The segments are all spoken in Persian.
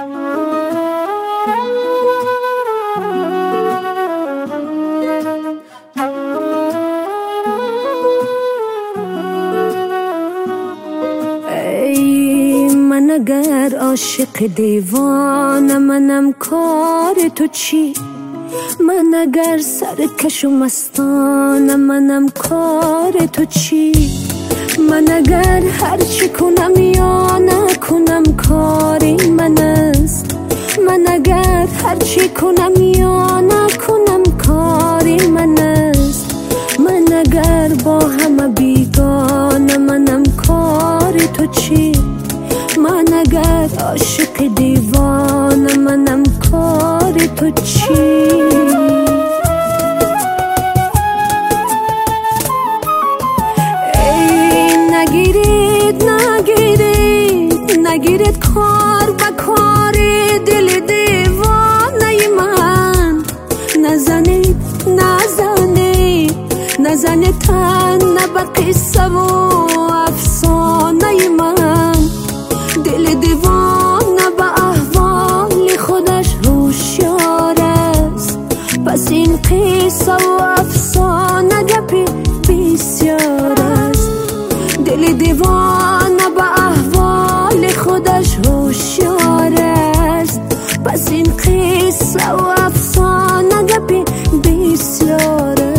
من اگر عاشق دیوانه منم کار تو چی؟ من اگر سرکش و مستانه منم کار تو چی؟ من اگر هرچی کنم یا نکنم کاری من است. من اگر هرچی کنم یا نکنم کاری من است. من اگر با همه بیگانه منم کار تو چی؟ من اگر عاشق دیوانه منم کار تو چی؟ ای نگیرید کار با کار دل دیوانه من. نزنید تن به قصه و افسانه من. دل دیوانه به احوال خودش هوشیار است. پس این قصه و افسانه گپی بسیار است. دل دیوانه به احوال خودش هوشیار است. پس این قصه و افسانه گپی بسیار است.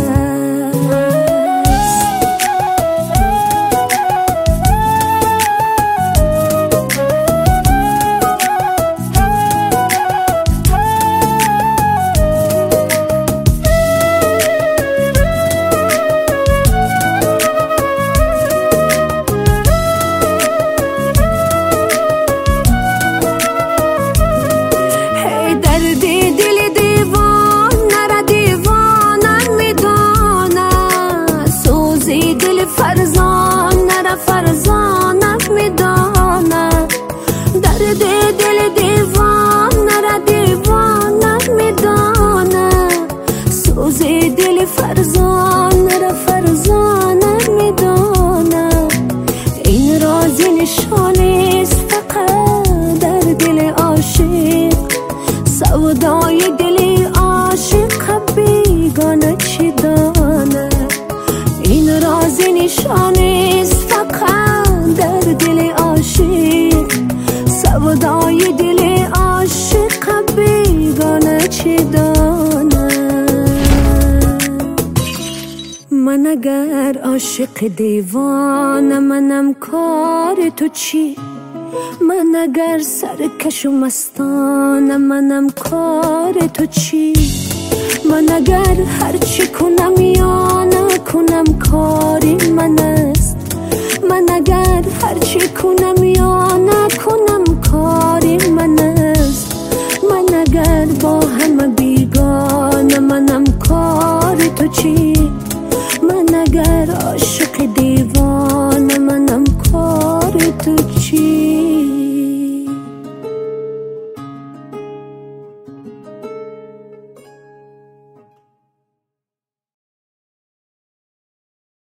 فرزانت میدانه درد دل دیوانه را دیوانت میدانه. سوز دل فرزانه را فرزانت میدانه. این رازی نشانیست فقط در دل عاشق. سودای دل عاشق بیگانه چی دانه. این رازی نشانیست فقط در دل عاشق. سودای دل عاشق بیگانه چی دانه. من اگر عاشق دیوانه منم کار تو چی؟ من اگر سرکش و مستانه منم کار تو چی؟ من اگر هرچی کنم یا نکنم کاری من